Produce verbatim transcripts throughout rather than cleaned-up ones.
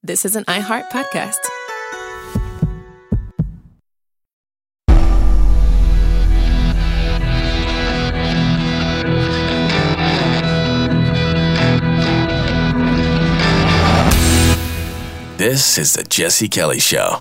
This is an iHeart podcast. This is the Jesse Kelly Show.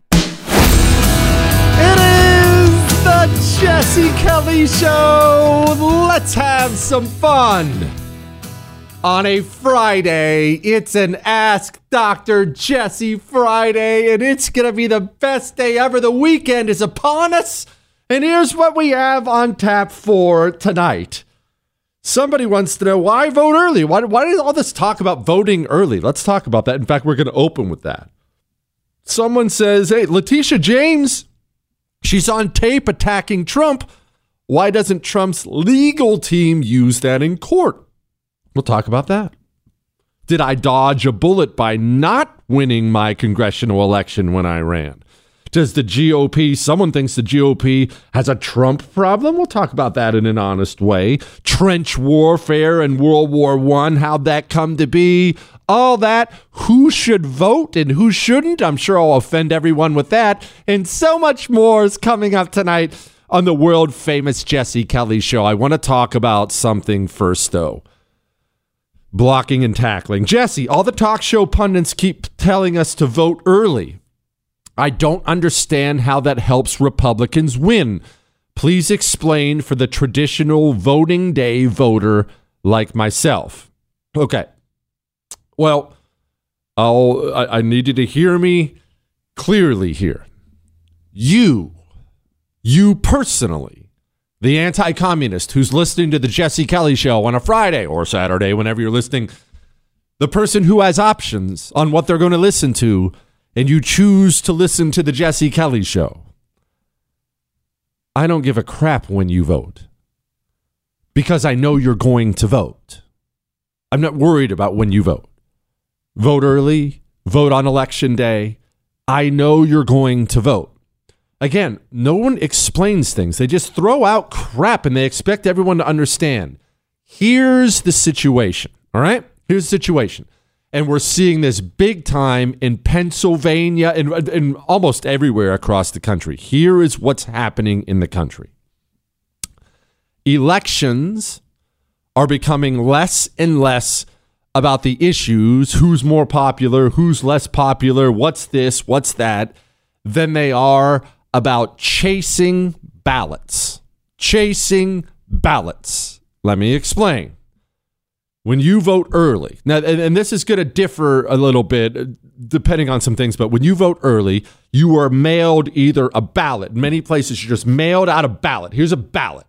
It is the Jesse Kelly Show. Let's have some fun. On a Friday, it's an Ask Doctor Jesse Friday, and it's going to be the best day ever. The weekend is upon us, and here's what we have on tap for tonight. Somebody wants to know, why vote early? Why, why is all this talk about voting early? Let's talk about that. In fact, we're going to open with that. Someone says, hey, Letitia James, she's on tape attacking Trump. Why doesn't Trump's legal team use that in court? We'll talk about that. Did I dodge a bullet by not winning my congressional election when I ran? Does the G O P, someone thinks the G O P has a Trump problem? We'll talk about that in an honest way. Trench warfare and World War One, how'd that come to be? All that. Who should vote and who shouldn't? I'm sure I'll offend everyone with that. And so much more is coming up tonight on the world famous Jesse Kelly Show. I want to talk about something first, though. Blocking and tackling. Jesse, all the talk show pundits keep telling us to vote early. I don't understand how that helps Republicans win. Please explain for the traditional voting day voter like myself. Okay. Well, I'll, I, I need you to hear me clearly here. You, you personally, the anti-communist who's listening to the Jesse Kelly Show on a Friday or Saturday, whenever you're listening, the person who has options on what they're going to listen to, and you choose to listen to the Jesse Kelly Show. I don't give a crap when you vote because I know you're going to vote. I'm not worried about when you vote. Vote early, vote on election day. I know you're going to vote. Again, no one explains things. They just throw out crap and they expect everyone to understand. Here's the situation, all right? Here's the situation. And we're seeing this big time in Pennsylvania and, and almost everywhere across the country. Here is what's happening in the country. Elections are becoming less and less about the issues, who's more popular, who's less popular, what's this, what's that, than they are about chasing ballots. Chasing ballots. Let me explain. When you vote early, now, and, and this is going to differ a little bit depending on some things, but when you vote early, you are mailed either a ballot. In many places, you're just mailed out a ballot. Here's a ballot.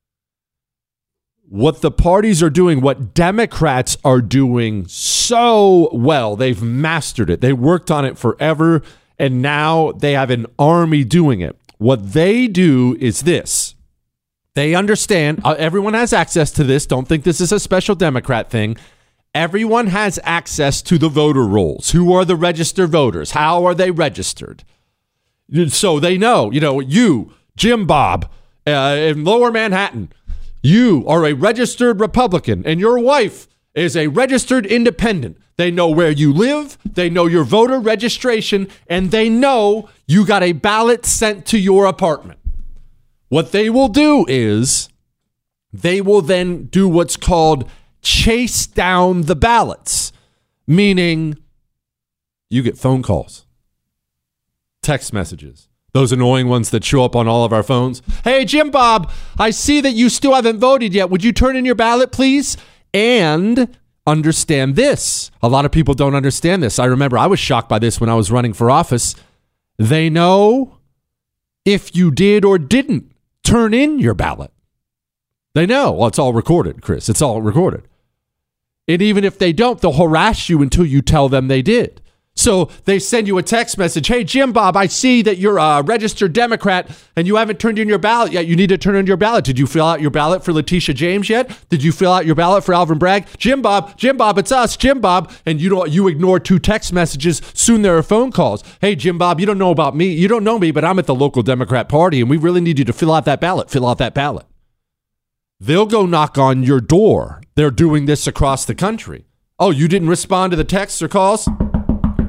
What the parties are doing, what Democrats are doing so well, they've mastered it. They worked on it forever, and now they have an army doing it. What they do is this. They understand, uh, everyone has access to this. Don't think this is a special Democrat thing. Everyone has access to the voter rolls. Who are the registered voters? How are they registered? So they know, you know, you, Jim Bob, uh, in Lower Manhattan, you are a registered Republican, and your wife is a registered independent. They know where you live, they know your voter registration, and they know you got a ballot sent to your apartment. What they will do is they will then do what's called chase down the ballots, meaning you get phone calls, text messages, those annoying ones that show up on all of our phones. Hey, Jim Bob, I see that you still haven't voted yet. Would you turn in your ballot, please? And understand this. A lot of people don't understand this. I remember I was shocked by this when I was running for office. They know if you did or didn't turn in your ballot. They know. Well, it's all recorded, Chris. It's all recorded. And even if they don't, they'll harass you until you tell them they did. So they send you a text message. Hey, Jim Bob, I see that you're a registered Democrat and you haven't turned in your ballot yet. You need to turn in your ballot. Did you fill out your ballot for Letitia James yet? Did you fill out your ballot for Alvin Bragg? Jim Bob, Jim Bob, it's us, Jim Bob. And you don't, you ignore two text messages. Soon there are phone calls. Hey, Jim Bob, you don't know about me. You don't know me, but I'm at the local Democrat Party and we really need you to fill out that ballot. Fill out that ballot. They'll go knock on your door. They're doing this across the country. Oh, you didn't respond to the texts or calls?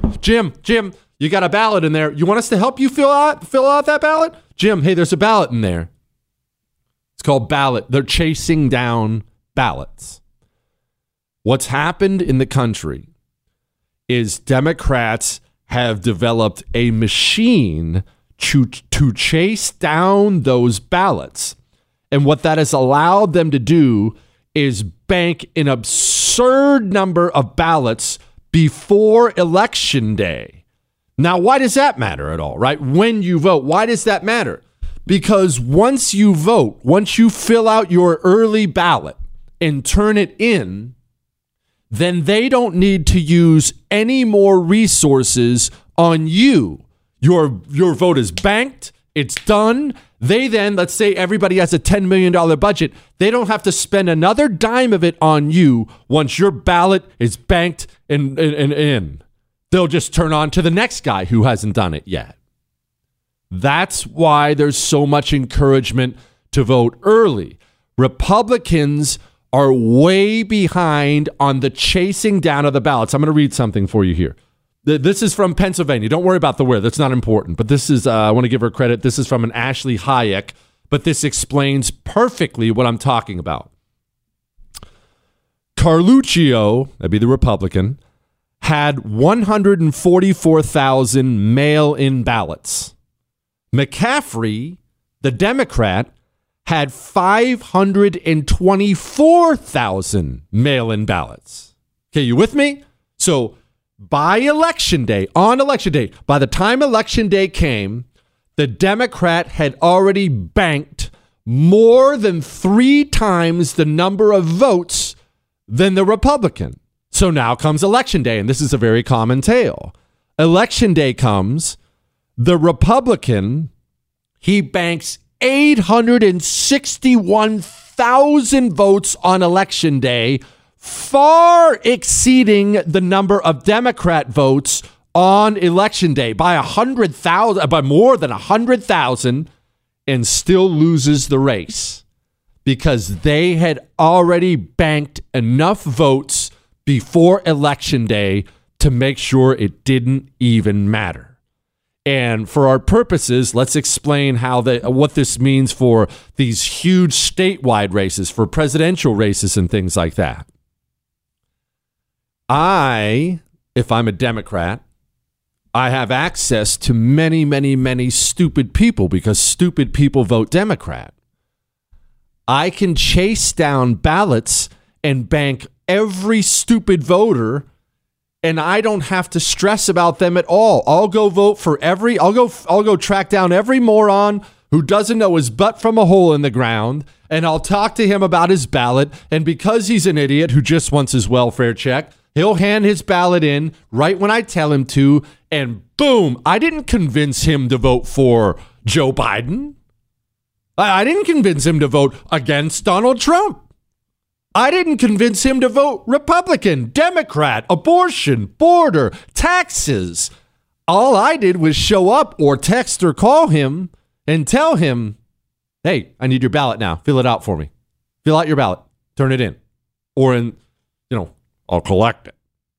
Jim, Jim, you got a ballot in there. You want us to help you fill out fill out that ballot? Jim, hey, there's a ballot in there. It's called ballot. They're chasing down ballots. What's happened in the country is Democrats have developed a machine to, to chase down those ballots. And what that has allowed them to do is bank an absurd number of ballots before Election Day. Now, why does that matter at all, right? When you vote, why does that matter? Because once you vote, once you fill out your early ballot and turn it in, then they don't need to use any more resources on you. Your, your vote is banked. It's done. They then, let's say everybody has a ten million dollars budget. They don't have to spend another dime of it on you once your ballot is banked and, and, and in. They'll just turn on to the next guy who hasn't done it yet. That's why there's so much encouragement to vote early. Republicans are way behind on the chasing down of the ballots. I'm going to read something for you here. This is from Pennsylvania. Don't worry about the where. That's not important. But this is, uh, I want to give her credit. This is from an Ashley Hayek, but this explains perfectly what I'm talking about. Carluccio, that'd be the Republican, had one hundred forty-four thousand mail-in ballots. McCaffrey, the Democrat, had five hundred twenty-four thousand mail-in ballots. Okay, you with me? So by Election Day, on Election Day, by the time Election Day came, the Democrat had already banked more than three times the number of votes than the Republican. So now comes Election Day, and this is a very common tale. Election Day comes, the Republican, he banks eight hundred sixty-one thousand votes on Election Day, far exceeding the number of Democrat votes on Election Day by a hundred thousand, by more than a hundred thousand, and still loses the race because they had already banked enough votes before Election Day to make sure it didn't even matter. And for our purposes, let's explain how the, what this means for these huge statewide races, for presidential races and things like that. I, if I'm a Democrat, I have access to many, many, many stupid people because stupid people vote Democrat. I can chase down ballots and bank every stupid voter, and I don't have to stress about them at all. I'll go vote for every, I'll go, I'll go track down every moron who doesn't know his butt from a hole in the ground, and I'll talk to him about his ballot, and because he's an idiot who just wants his welfare check, he'll hand his ballot in right when I tell him to, and boom, I didn't convince him to vote for Joe Biden. I didn't convince him to vote against Donald Trump. I didn't convince him to vote Republican, Democrat, abortion, border, taxes. All I did was show up or text or call him and tell him, hey, I need your ballot now. Fill it out for me. Fill out your ballot. Turn it in. Or in, you know, I'll collect it.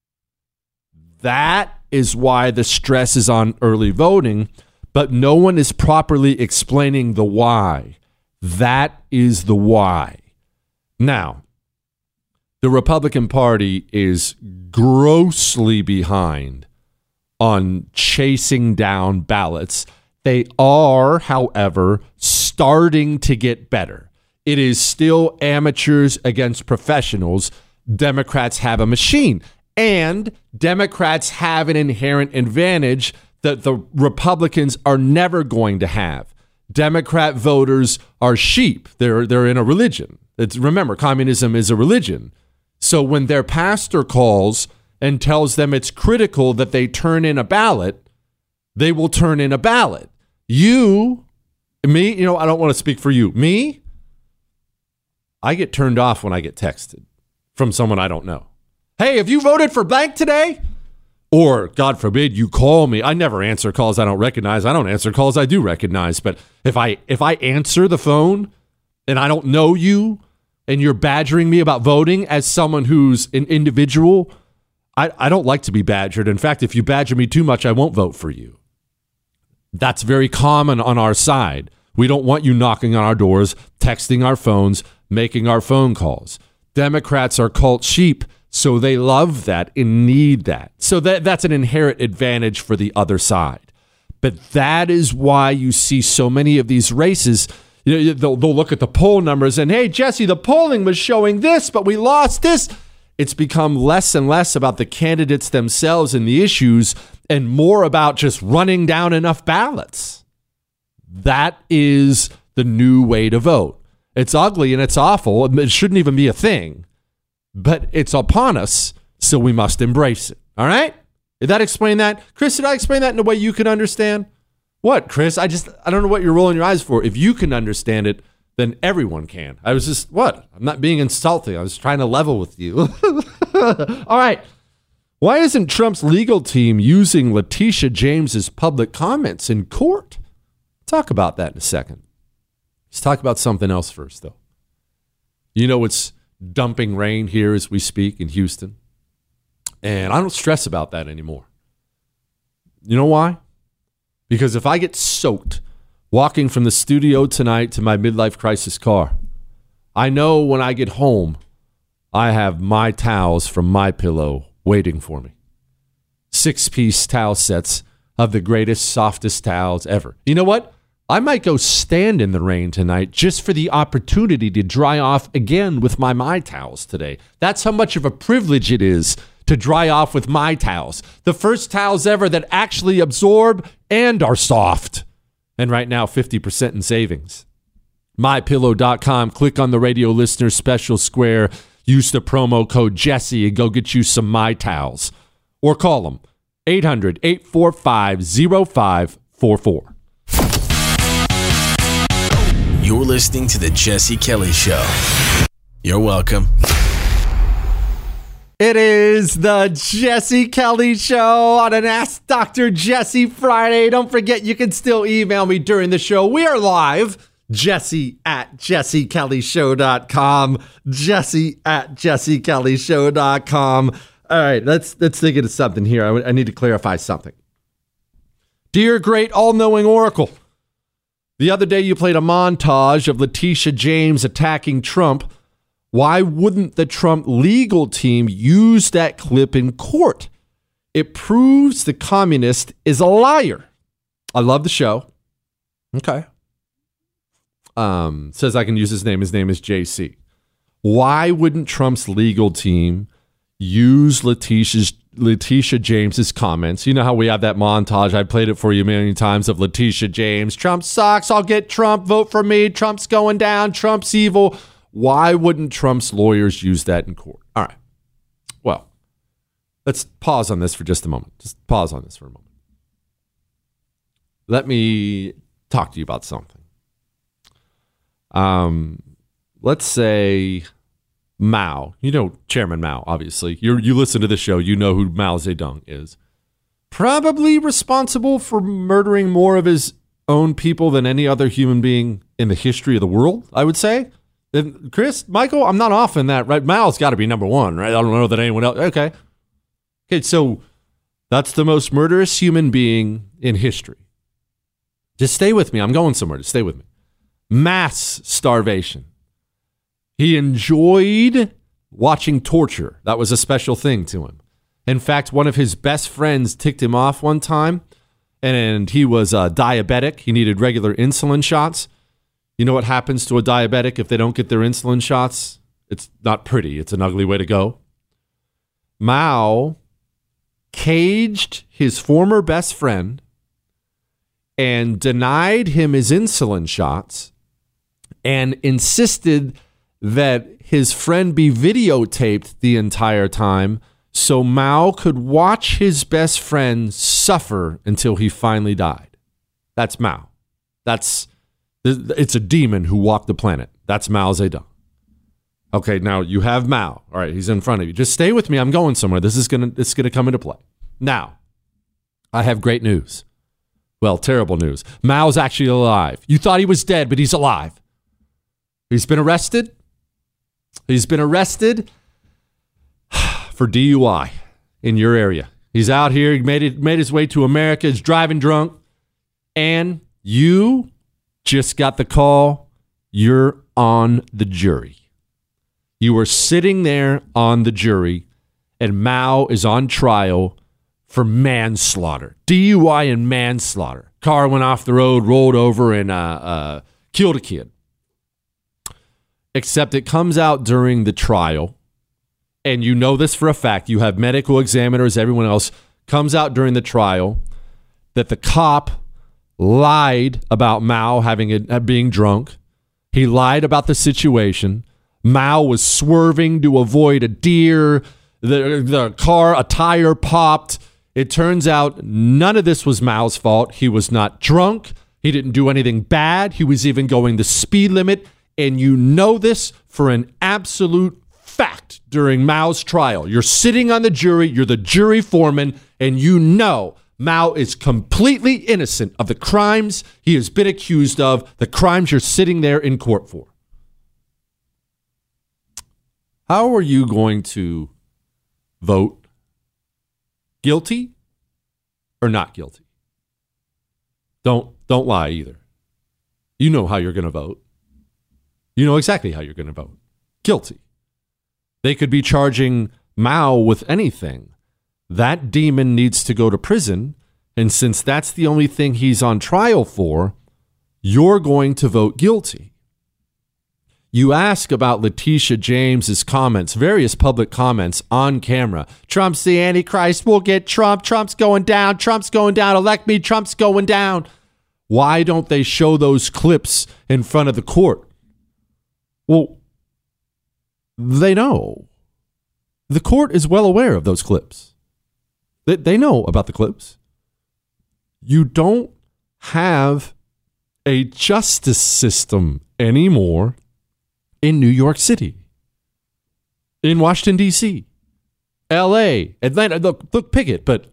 That is why the stress is on early voting, but no one is properly explaining the why. That is the why. Now, the Republican Party is grossly behind on chasing down ballots. They are, however, starting to get better. It is still amateurs against professionals. Democrats have a machine, and Democrats have an inherent advantage that the Republicans are never going to have. Democrat voters are sheep. They're they're in a religion. It's, remember, communism is a religion. So when their pastor calls and tells them it's critical that they turn in a ballot, they will turn in a ballot. You, me, you know, I don't want to speak for you. Me, I get turned off when I get texted from someone I don't know. Hey, have you voted for blank today? Or, God forbid, you call me. I never answer calls I don't recognize. I don't answer calls I do recognize. But if I if I answer the phone and I don't know you and you're badgering me about voting as someone who's an individual, I, I don't like to be badgered. In fact, if you badger me too much, I won't vote for you. That's very common on our side. We don't want you knocking on our doors, texting our phones, making our phone calls. Democrats are cult sheep, so they love that and need that. So that that's an inherent advantage for the other side. But that is why you see so many of these races. You know, they'll, they'll look at the poll numbers and, hey, Jesse, the polling was showing this, but we lost this. It's become less and less about the candidates themselves and the issues and more about just running down enough ballots. That is the new way to vote. It's ugly and it's awful. It shouldn't even be a thing, but it's upon us, so we must embrace it. All right? Did that explain that? Chris, did I explain that in a way you can understand? What, Chris? I just, I don't know what you're rolling your eyes for. If you can understand it, then everyone can. I was just, what? I'm not being insulting. I was trying to level with you. All right. Why isn't Trump's legal team using Letitia James's public comments in court? Talk about that in a second. Let's talk about something else first, though. You know, it's dumping rain here as we speak in Houston. And I don't stress about that anymore. You know why? Because if I get soaked walking from the studio tonight to my midlife crisis car, I know when I get home, I have my towels from MyPillow waiting for me. Six-piece towel sets of the greatest, softest towels ever. You know what? I might go stand in the rain tonight just for the opportunity to dry off again with my My Towels today. That's how much of a privilege it is to dry off with My Towels. The first towels ever that actually absorb and are soft. And right now, fifty percent in savings. my pillow dot com. Click on the radio listener special square. Use the promo code Jesse and go get you some My Towels. Or call them eight hundred, eight four five, zero five four four. You're listening to The Jesse Kelly Show. You're welcome. It is the Jesse Kelly Show on an Ask Doctor Jesse Friday. Don't forget, you can still email me during the show. We are live. Jesse at jesse kelly show dot com. Jesse at jesse kelly show dot com. All right, let's let's think of something here. I, I need to clarify something. Dear great all-knowing Oracle, the other day you played a montage of Letitia James attacking Trump. Why wouldn't the Trump legal team use that clip in court? It proves the communist is a liar. I love the show. Okay. Um, says I can use his name. His name is J C. Why wouldn't Trump's legal team use Letitia's, Letitia James's comments? You know how we have that montage. I played it for you a million times of Letitia James. Trump sucks. I'll get Trump. Vote for me. Trump's going down. Trump's evil. Why wouldn't Trump's lawyers use that in court? All right. Well, let's pause on this for just a moment. Just pause on this for a moment. Let me talk to you about something. Um, let's say Mao. You know Chairman Mao, obviously. You you listen to the show. You know who Mao Zedong is. Probably responsible for murdering more of his own people than any other human being in the history of the world, I would say. And Chris, Michael, I'm not off in that, right? Mao's got to be number one, right? I don't know that anyone else. Okay. Okay, so that's the most murderous human being in history. Just stay with me. I'm going somewhere. Just stay with me. Mass starvation. He enjoyed watching torture. That was a special thing to him. In fact, one of his best friends ticked him off one time, and he was uh, diabetic. He needed regular insulin shots. You know what happens to a diabetic if they don't get their insulin shots? It's not pretty. It's an ugly way to go. Mao caged his former best friend and denied him his insulin shots and insisted that his friend be videotaped the entire time so Mao could watch his best friend suffer until he finally died. That's Mao. That's... It's a demon who walked the planet. That's Mao Zedong. Okay, now you have Mao. All right, he's in front of you. Just stay with me. I'm going somewhere. This is gonna it's gonna come into play. Now, I have great news. Well, terrible news. Mao's actually alive. You thought he was dead, but he's alive. He's been arrested. He's been arrested for D U I. in your area. He's out here. He made it, made his way to America. He's driving drunk. And you just got the call. You're on the jury. You were sitting there on the jury, and Mao is on trial for manslaughter. D U I and manslaughter. Car went off the road, rolled over, and uh, uh, killed a kid. Except it comes out during the trial, and you know this for a fact. You have medical examiners, everyone else, comes out during the trial that the cop lied about Mao having a, being drunk. He lied about the situation. Mao was swerving to avoid a deer. The, the car, a tire popped. It turns out none of this was Mao's fault. He was not drunk. He didn't do anything bad. He was even going the speed limit. And you know this for an absolute fact during Mao's trial. You're sitting on the jury. You're the jury foreman. And you know Mao is completely innocent of the crimes he has been accused of, the crimes you're sitting there in court for. How are you going to vote? Guilty or not guilty? Don't don't lie either. You know how you're going to vote. You know exactly how you're going to vote. Guilty. They could be charging Mao with anything. That demon needs to go to prison, and since that's the only thing he's on trial for, you're going to vote guilty. You ask about Letitia James's comments, various public comments on camera. Trump's the Antichrist. We'll get Trump. Trump's going down. Trump's going down. Elect me. Trump's going down. Why don't they show those clips in front of the court? Well, they know. The court is well aware of those clips. They, they know about the clips. You don't have a justice system anymore in New York City, in Washington, D C, L A, Atlanta. Look, look, pick it, but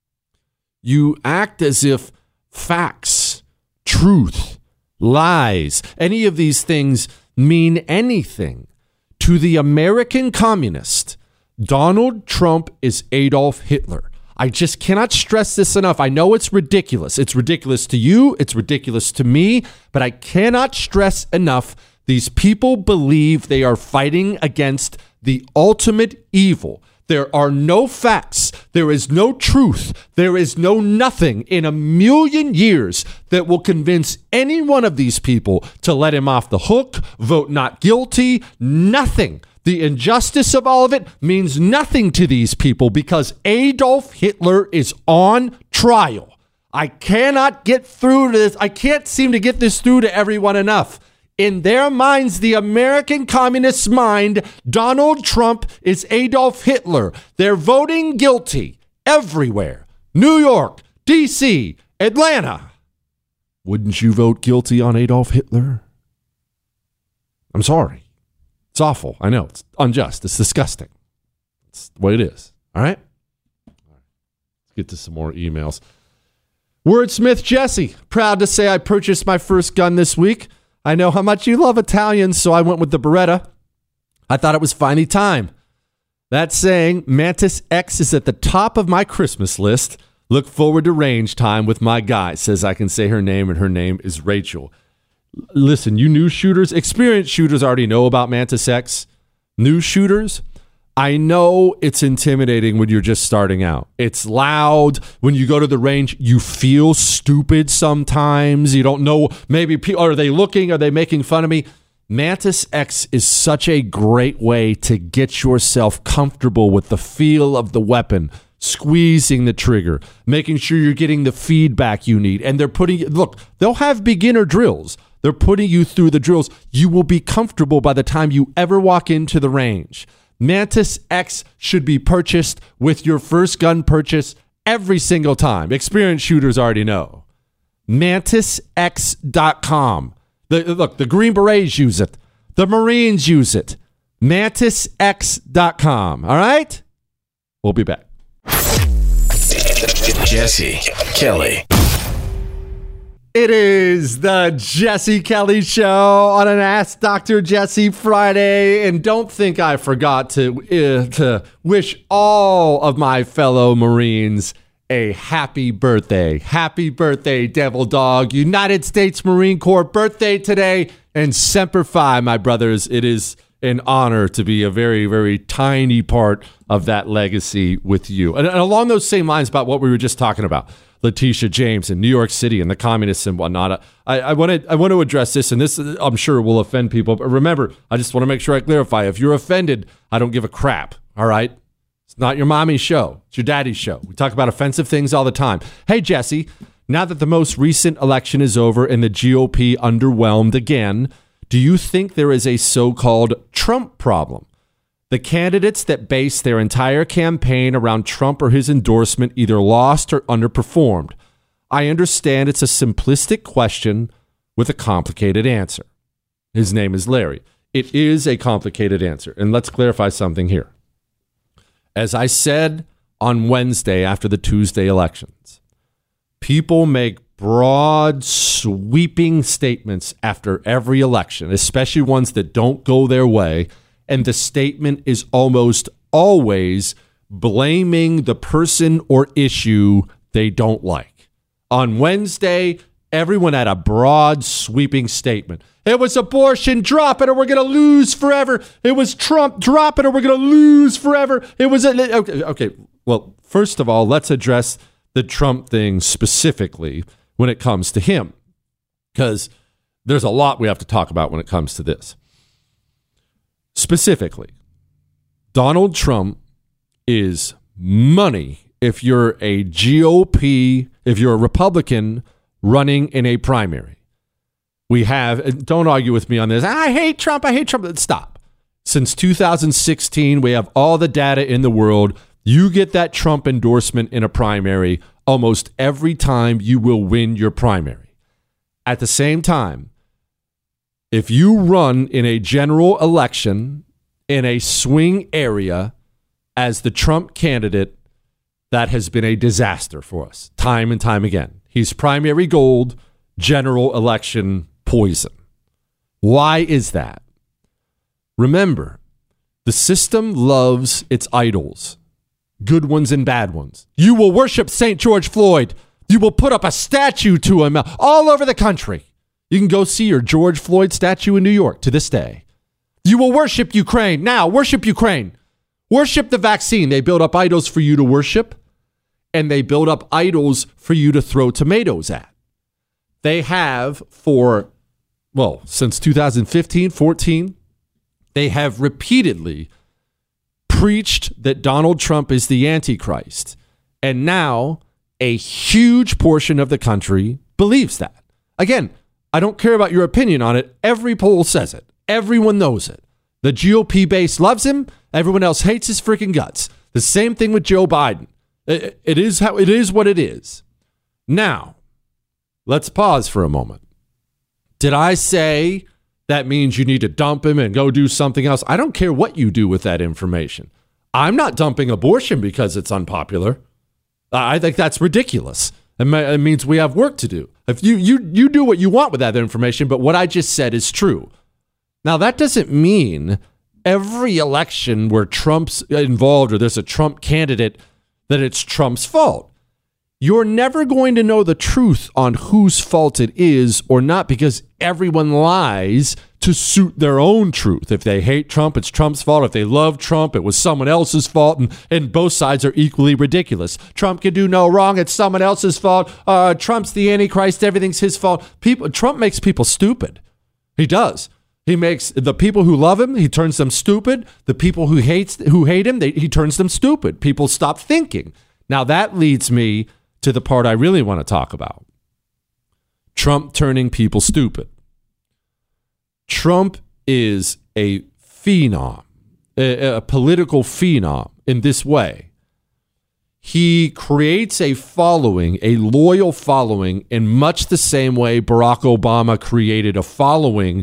you act as if facts, truth, lies, any of these things mean anything. To the American communist, Donald Trump is Adolf Hitler. I just cannot stress this enough. I know it's ridiculous. It's ridiculous to you. It's ridiculous to me, but I cannot stress enough. These people believe they are fighting against the ultimate evil. There are no facts. There is no truth. There is no nothing in a million years that will convince any one of these people to let him off the hook, vote not guilty, nothing. The injustice of all of it means nothing to these people because Adolf Hitler is on trial. I cannot get through to this. I can't seem to get this through to everyone enough. In their minds, the American communists' mind, Donald Trump is Adolf Hitler. They're voting guilty everywhere. New York, D C, Atlanta. Wouldn't you vote guilty on Adolf Hitler? I'm sorry. It's awful. I know. It's unjust. It's disgusting. It's the way it is. All right? All right. Let's get to some more emails. Wordsmith Jesse. Proud to say I purchased my first gun this week. I know how much you love Italians, so I went with the Beretta. I thought it was finally time. That saying, Mantis X is at the top of my Christmas list. Look forward to range time with my guy. Says I can say her name, and her name is Rachel. Listen, you new shooters, experienced shooters already know about Mantis X. New shooters, I know it's intimidating when you're just starting out. It's loud. When you go to the range, you feel stupid sometimes. You don't know, maybe, are they looking? Are they making fun of me? Mantis X is such a great way to get yourself comfortable with the feel of the weapon, squeezing the trigger, making sure you're getting the feedback you need. And they're putting, look, they'll have beginner drills. They're putting you through the drills. You will be comfortable by the time you ever walk into the range. Mantis X should be purchased with your first gun purchase every single time. Experienced shooters already know. Mantis X dot com. The, look, the Green Berets use it. The Marines use it. Mantis X dot com. All right? We'll be back. Jesse Kelly. It is the Jesse Kelly Show on an Ask Doctor Jesse Friday. And don't think I forgot to, uh, to wish all of my fellow Marines a happy birthday. Happy birthday, Devil Dog. United States Marine Corps birthday today. And Semper Fi, my brothers. It is an honor to be a very, very tiny part of that legacy with you. And, and along those same lines about what we were just talking about, Letitia James in New York City and the communists and whatnot. I, I want to I want to address this, and this I'm sure will offend people. But remember, I just want to make sure I clarify. If you're offended, I don't give a crap. All right, it's not your mommy's show. It's your daddy's show. We talk about offensive things all the time. Hey, Jesse, now that the most recent election is over and the G O P underwhelmed again, do you think there is a so-called Trump problem? The candidates that base their entire campaign around Trump or his endorsement either lost or underperformed. I understand it's a simplistic question with a complicated answer. His name is Larry. It is a complicated answer. And let's clarify something here. As I said on Wednesday after the Tuesday elections, people make broad, sweeping statements after every election, especially ones that don't go their way. And the statement is almost always blaming the person or issue they don't like. On Wednesday, everyone had a broad, sweeping statement. It was abortion, drop it or we're going to lose forever. It was Trump, drop it or we're going to lose forever. It was a, okay, okay. Well, first of all, let's address the Trump thing specifically when it comes to him, because there's a lot we have to talk about when it comes to this. Specifically, Donald Trump is money if you're a G O P, if you're a Republican running in a primary. We have, don't argue with me on this, I hate Trump, I hate Trump. Stop. Since two thousand sixteen, we have all the data in the world. You get that Trump endorsement in a primary, almost every time you will win your primary. At the same time, if you run in a general election in a swing area as the Trump candidate, that has been a disaster for us time and time again. He's primary gold, general election poison. Why is that? Remember, the system loves its idols, good ones and bad ones. You will worship Saint George Floyd. You will put up a statue to him all over the country. You can go see your George Floyd statue in New York to this day. You will worship Ukraine. Now, worship Ukraine. Worship the vaccine. They build up idols for you to worship, and they build up idols for you to throw tomatoes at. They have for, well, since two thousand fifteen, fourteen, they have repeatedly preached that Donald Trump is the Antichrist. And now a huge portion of the country believes that. Again, I don't care about your opinion on it. Every poll says it. Everyone knows it. The G O P base loves him. Everyone else hates his freaking guts. The same thing with Joe Biden. It, it is how it is what it is. Now, let's pause for a moment. Did I say that means you need to dump him and go do something else? I don't care what you do with that information. I'm not dumping abortion because it's unpopular. I think that's ridiculous. It means we have work to do. If you you you do what you want with that information, but what I just said is true. Now, that doesn't mean every election where Trump's involved or there's a Trump candidate that it's Trump's fault. You're never going to know the truth on whose fault it is or not, because everyone lies to suit their own truth. If they hate Trump, it's Trump's fault. If they love Trump, it was someone else's fault. And, and both sides are equally ridiculous. Trump can do no wrong. It's someone else's fault. Uh, Trump's the Antichrist. Everything's his fault. People, Trump makes people stupid. He does. He makes the people who love him, he turns them stupid. The people who hates who hate him, they, he turns them stupid. People stop thinking. Now that leads me to the part I really want to talk about. Trump turning people stupid. Trump is a phenom, a, a political phenom in this way. He creates a following, a loyal following, in much the same way Barack Obama created a following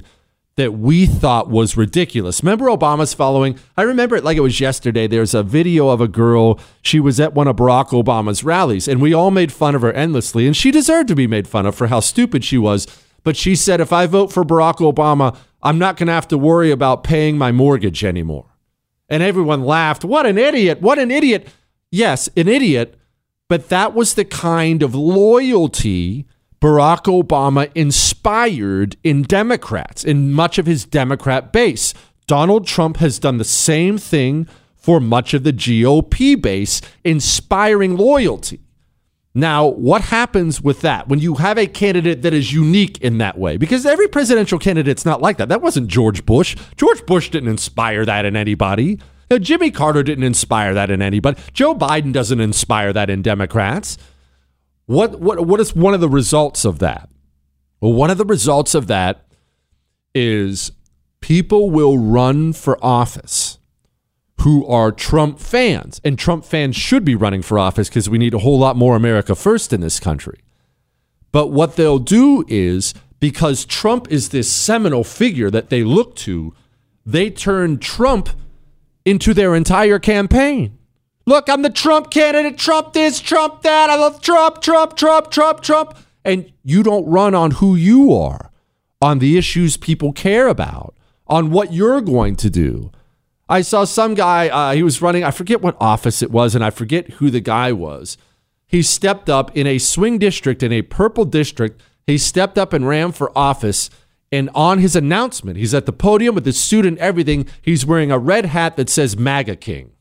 that we thought was ridiculous. Remember Obama's following? I remember it like it was yesterday. There's a video of a girl. She was at one of Barack Obama's rallies, and we all made fun of her endlessly, and she deserved to be made fun of for how stupid she was. But she said, if I vote for Barack Obama, I'm not going to have to worry about paying my mortgage anymore. And everyone laughed. What an idiot. What an idiot. Yes, an idiot. But that was the kind of loyalty Barack Obama inspired in Democrats, in much of his Democrat base. Donald Trump has done the same thing for much of the G O P base, inspiring loyalty. Now, what happens with that when you have a candidate that is unique in that way? Because every presidential candidate's not like that. That wasn't George Bush. George Bush didn't inspire that in anybody. Now, Jimmy Carter didn't inspire that in anybody. Joe Biden doesn't inspire that in Democrats. What what what is one of the results of that? Well, one of the results of that is people will run for office who are Trump fans. And Trump fans should be running for office because we need a whole lot more America first in this country. But what they'll do is, because Trump is this seminal figure that they look to, they turn Trump into their entire campaign. Look, I'm the Trump candidate, Trump this, Trump that, I love Trump, Trump, Trump, Trump, Trump. And you don't run on who you are, on the issues people care about, on what you're going to do. I saw some guy, uh, he was running, I forget what office it was, and I forget who the guy was. He stepped up in a swing district, in a purple district. He stepped up and ran for office. And on his announcement, he's at the podium with his suit and everything. He's wearing a red hat that says MAGA King.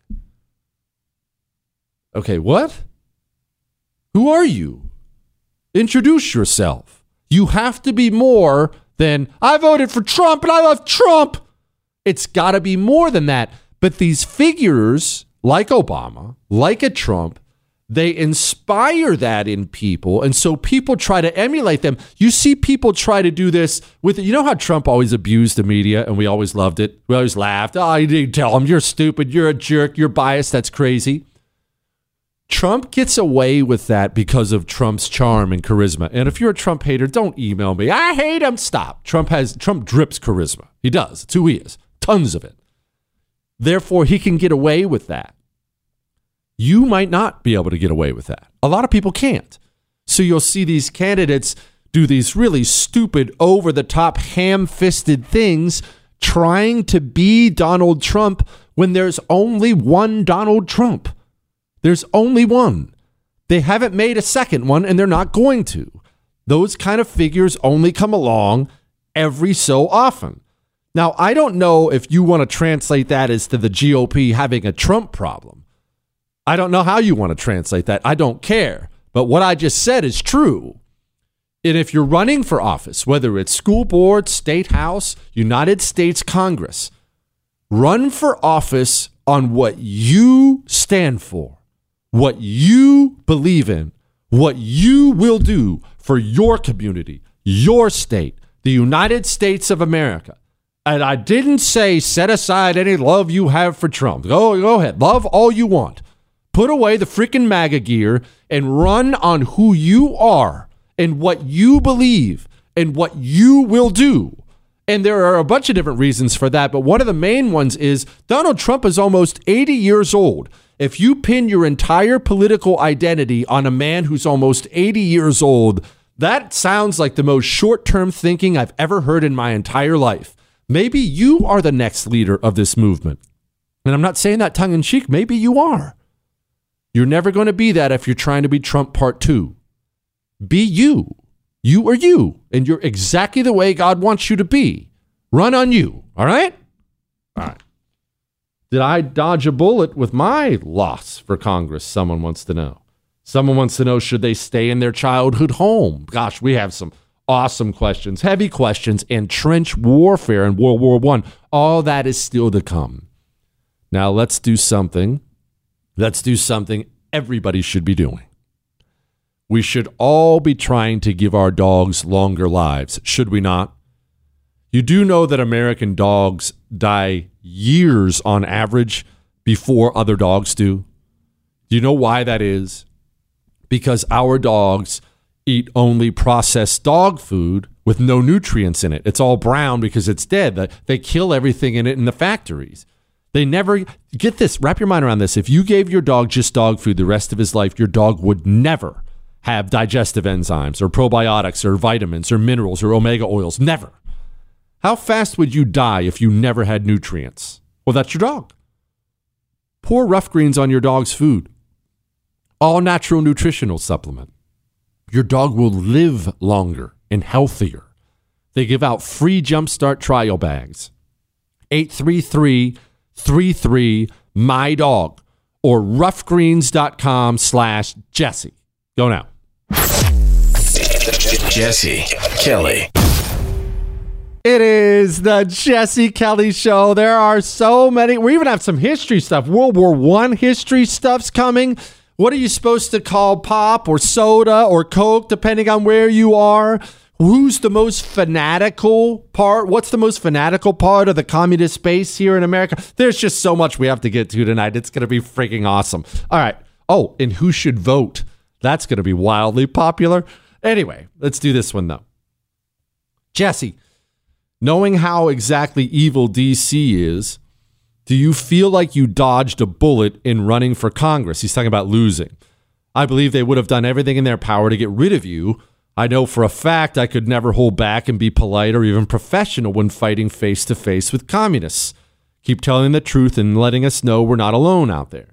Okay, what? Who are you? Introduce yourself. You have to be more than, I voted for Trump and I love Trump. It's got to be more than that. But these figures, like Obama, like a Trump, they inspire that in people. And so people try to emulate them. You see people try to do this with, you know how Trump always abused the media and we always loved it? We always laughed. Oh, you didn't tell him, you're stupid, you're a jerk, you're biased, that's crazy. Trump gets away with that because of Trump's charm and charisma. And if you're a Trump hater, don't email me. I hate him. Stop. Trump has Trump drips charisma. He does. It's who he is. Tons of it. Therefore, he can get away with that. You might not be able to get away with that. A lot of people can't. So you'll see these candidates do these really stupid, over-the-top, ham-fisted things trying to be Donald Trump when there's only one Donald Trump. There's only one. They haven't made a second one, and they're not going to. Those kind of figures only come along every so often. Now, I don't know if you want to translate that as to the G O P having a Trump problem. I don't know how you want to translate that. I don't care. But what I just said is true. And if you're running for office, whether it's school board, state house, United States Congress, run for office on what you stand for, what you believe in, what you will do for your community, your state, the United States of America. And I didn't say set aside any love you have for Trump. Go, go ahead. Love all you want. Put away the freaking MAGA gear and run on who you are and what you believe and what you will do. And there are a bunch of different reasons for that. But one of the main ones is Donald Trump is almost eighty years old. If you pin your entire political identity on a man who's almost eighty years old, that sounds like the most short-term thinking I've ever heard in my entire life. Maybe you are the next leader of this movement. And I'm not saying that tongue-in-cheek. Maybe you are. You're never going to be that if you're trying to be Trump part two. Be you. You are you. And you're exactly the way God wants you to be. Run on you. All right? All right. Did I dodge a bullet with my loss for Congress? Someone wants to know. Someone wants to know, should they stay in their childhood home? Gosh, we have some awesome questions, heavy questions, and trench warfare in World War One. All that is still to come. Now let's do something. Let's do something everybody should be doing. We should all be trying to give our dogs longer lives, should we not? You do know that American dogs die years on average before other dogs do? Do you know why that is? Because our dogs eat only processed dog food, with no nutrients in it. It's all brown because it's dead. They kill everything in it in the factories. They never, get this, wrap your mind around this. If you gave your dog just dog food the rest of his life, your dog would never have digestive enzymes or probiotics or vitamins or minerals or omega oils. Never. How fast would you die if you never had nutrients? Well, that's your dog. Pour Rough Greens on your dog's food. All natural nutritional supplement. Your dog will live longer and healthier. They give out free Jumpstart trial bags. eight three three, three three, M Y D O G or roughgreens.com slash Jesse. Go now. Jesse Kelly. It is the Jesse Kelly Show. There are so many. We even have some history stuff. World War One history stuff's coming. What are you supposed to call pop or soda or Coke, depending on where you are? Who's the most fanatical part? What's the most fanatical part of the communist base here in America? There's just so much we have to get to tonight. It's going to be freaking awesome. All right. Oh, and who should vote? That's going to be wildly popular. Anyway, let's do this one, though. Jesse, knowing how exactly evil D C is, do you feel like you dodged a bullet in running for Congress? He's talking about losing. I believe they would have done everything in their power to get rid of you. I know for a fact I could never hold back and be polite or even professional when fighting face-to-face with communists. Keep telling the truth and letting us know we're not alone out there.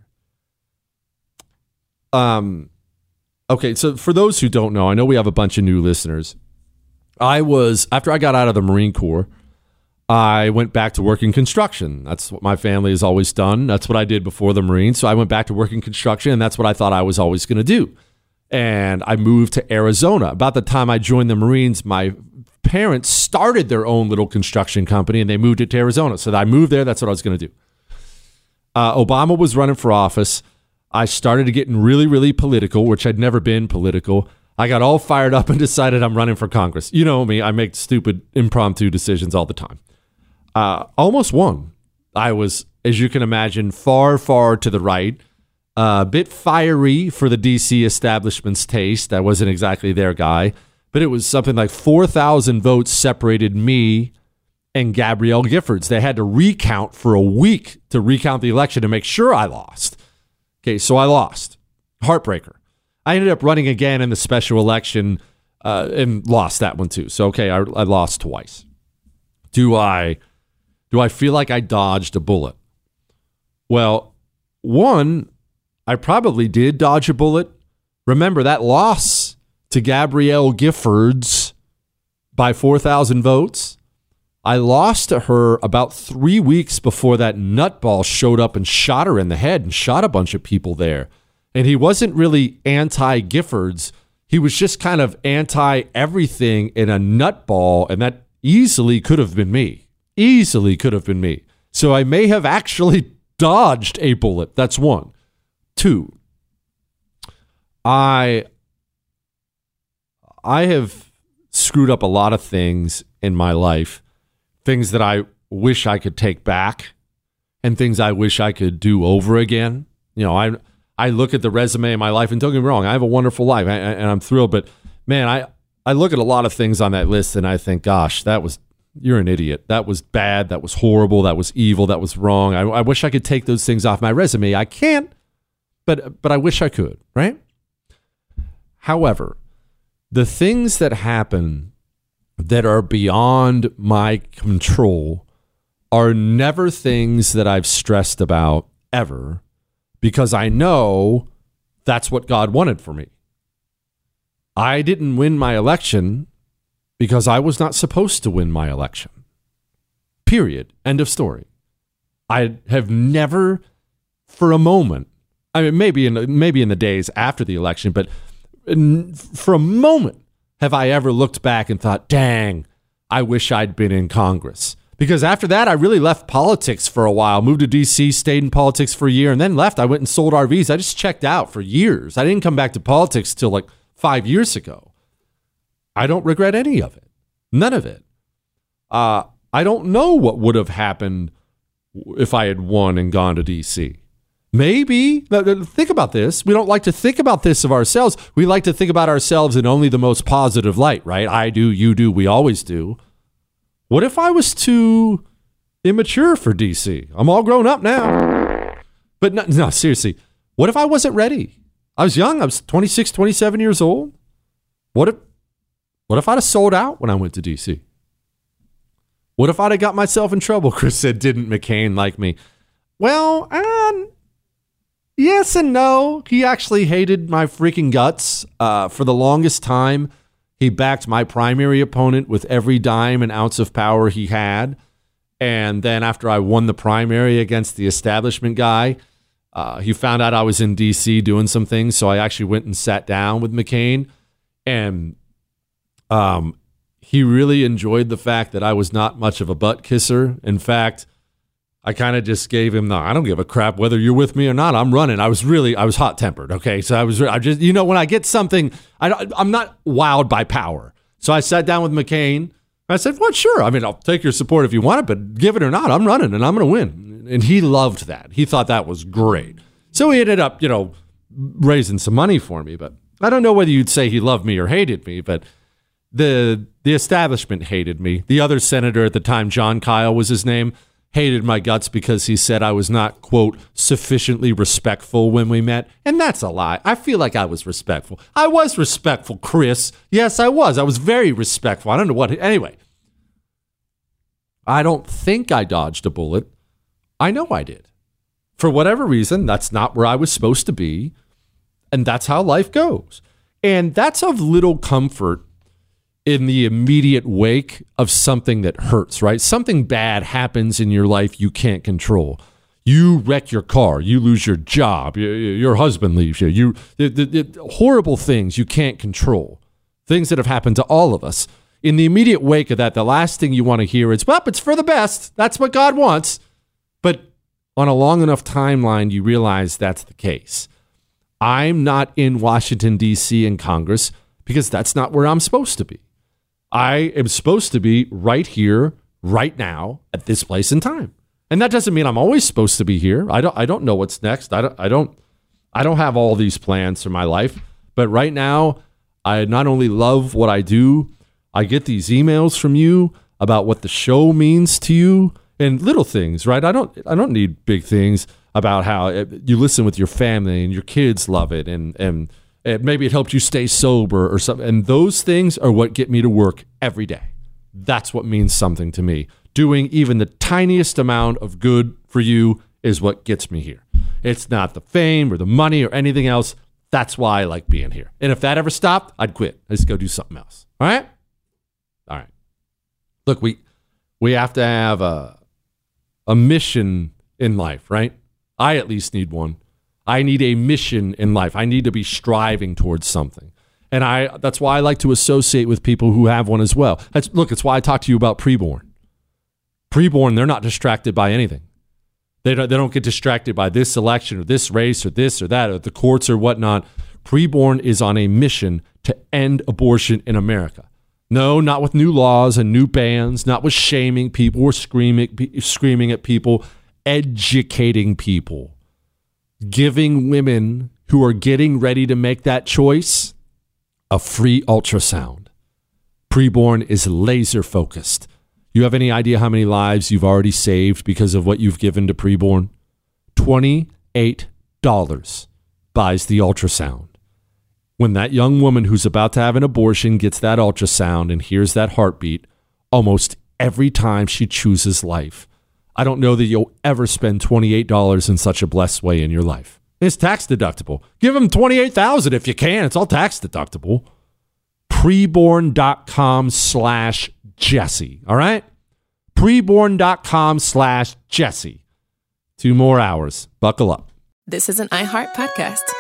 Um, okay, so for those who don't know, I know we have a bunch of new listeners. I was, after I got out of the Marine Corps, I went back to work in construction. That's what my family has always done. That's what I did before the Marines. So I went back to work in construction, and that's what I thought I was always going to do. And I moved to Arizona. About the time I joined the Marines, my parents started their own little construction company, and they moved it to Arizona. So I moved there. That's what I was going to do. Uh, Obama was running for office. I started getting really, really political, which I'd never been political. I got all fired up and decided I'm running for Congress. You know me. I make stupid impromptu decisions all the time. Uh, almost won. I was, as you can imagine, far, far to the right. A uh, bit fiery for the D C establishment's taste. I wasn't exactly their guy. But it was something like four thousand votes separated me and Gabrielle Giffords. They had to recount for a week to recount the election to make sure I lost. Okay, so I lost. Heartbreaker. I ended up running again in the special election uh, and lost that one too. So, okay, I, I lost twice. Do I... Do I feel like I dodged a bullet? Well, one, I probably did dodge a bullet. Remember that loss to Gabrielle Giffords by four thousand votes? I lost to her about three weeks before that nutball showed up and shot her in the head and shot a bunch of people there. And he wasn't really anti-Giffords. He was just kind of anti-everything in a nutball, and that easily could have been me. Easily could have been me. So I may have actually dodged a bullet. That's one. Two, I I have screwed up a lot of things in my life, things that I wish I could take back and things I wish I could do over again. You know, I I look at the resume of my life, and don't get me wrong, I have a wonderful life, and I'm thrilled. But, man, I, I look at a lot of things on that list, and I think, gosh, that was... You're an idiot. That was bad. That was horrible. That was evil. That was wrong. I, I wish I could take those things off my resume. I can't, but but I wish I could, right? However, the things that happen that are beyond my control are never things that I've stressed about ever, because I know that's what God wanted for me. I didn't win my election because I was not supposed to win my election. Period. End of story. I have never, for a moment, I mean, maybe in maybe in the days after the election, but in, for a moment, have I ever looked back and thought, dang, I wish I'd been in Congress. Because after that, I really left politics for a while, moved to D C, stayed in politics for a year, and then left. I went and sold R Vs. I just checked out for years. I didn't come back to politics till like five years ago. I don't regret any of it. None of it. Uh, I don't know what would have happened if I had won and gone to D C. Maybe. Think about this. We don't like to think about this of ourselves. We like to think about ourselves in only the most positive light, right? I do, you do, we always do. What if I was too immature for D C? I'm all grown up now. But no, no, seriously, what if I wasn't ready? I was young. I was twenty-six, twenty-seven years old. What if, what if I'd have sold out when I went to D C? What if I'd have got myself in trouble? Chris said, didn't McCain like me? Well, um, yes and no. He actually hated my freaking guts. Uh, for the longest time, he backed my primary opponent with every dime and ounce of power he had. And then after I won the primary against the establishment guy, uh, he found out I was in D C doing some things. So I actually went and sat down with McCain. And um, he really enjoyed the fact that I was not much of a butt kisser. In fact, I kind of just gave him the, I don't give a crap whether you're with me or not. I'm running. I was really, I was hot tempered. Okay. So I was, I just, you know, when I get something, I, I'm not wowed by power. So I sat down with McCain. I said, well, sure. I mean, I'll take your support if you want it, but give it or not, I'm running and I'm going to win. And he loved that. He thought that was great. So he ended up, you know, raising some money for me, but I don't know whether you'd say he loved me or hated me, but the, the establishment hated me. The other senator at the time, John Kyle was his name, hated my guts because he said I was not, quote, sufficiently respectful when we met. And that's a lie. I feel like I was respectful. I was respectful, Chris. Yes, I was. I was very respectful. I don't know what. Anyway, I don't think I dodged a bullet. I know I did. For whatever reason, that's not where I was supposed to be. And that's how life goes. And that's of little comfort in the immediate wake of something that hurts, right? Something bad happens in your life you can't control. You wreck your car, you lose your job, your, your husband leaves you, you the, the, the horrible things you can't control, things that have happened to all of us. In the immediate wake of that, the last thing you want to hear is, well, it's for the best. That's what God wants. But on a long enough timeline, you realize that's the case. I'm not in Washington, D C in Congress because that's not where I'm supposed to be. I am supposed to be right here, right now, at this place and time. And that doesn't mean I'm always supposed to be here. I don't I don't know what's next. I don't I don't I don't have all these plans for my life. But right now, I not only love what I do, I get these emails from you about what the show means to you and little things, right? I don't I don't need big things about how you listen with your family and your kids love it and and maybe it helped you stay sober or something. And those things are what get me to work every day. That's what means something to me. Doing even the tiniest amount of good for you is what gets me here. It's not the fame or the money or anything else. That's why I like being here. And if that ever stopped, I'd quit. I'd just go do something else. All right? All right. Look, we we have to have a, a mission in life, right? I at least need one. I need a mission in life. I need to be striving towards something. And I that's why I like to associate with people who have one as well. That's, look, it's why I talk to you about preborn. Preborn, they're not distracted by anything. They don't, they don't get distracted by this election or this race or this or that or the courts or whatnot. Preborn is on a mission to end abortion in America. No, not with new laws and new bans, not with shaming people or screaming, screaming at people, educating people. Giving women who are getting ready to make that choice a free ultrasound. Preborn is laser focused. You have any idea how many lives you've already saved because of what you've given to Preborn? twenty-eight dollars buys the ultrasound. When that young woman who's about to have an abortion gets that ultrasound and hears that heartbeat, almost every time she chooses life, I don't know that you'll ever spend twenty-eight dollars in such a blessed way in your life. It's tax deductible. Give them twenty-eight thousand dollars if you can. It's all tax deductible. Preborn.com slash Jesse. All right? Preborn.com slash Jesse. Two more hours. Buckle up. This is an iHeart podcast.